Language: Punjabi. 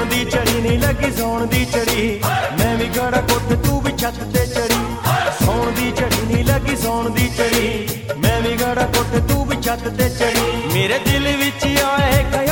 ਸੌਣ ਦੀ ਝੜੀ ਨਹੀਂ ਲੱਗੀ ਸੌਣ ਦੀ ਝੜੀ, ਮੈਂ ਵੀ ਗੜਾ ਕੋਠੇ ਤੂੰ ਵੀ ਛੱਤ ਤੇ ਚੜੀ। ਸੌਣ ਦੀ ਝੜੀ ਨਹੀਂ ਲੱਗੀ ਸੌਣ ਦੀ ਝੜੀ, ਮੈਂ ਵੀ ਗੜਾ ਕੋਠੇ ਤੂੰ ਵੀ ਛੱਤ ਤੇ ਚੜੀ। ਮੇਰੇ ਦਿਲ ਵਿੱਚ ਆਏ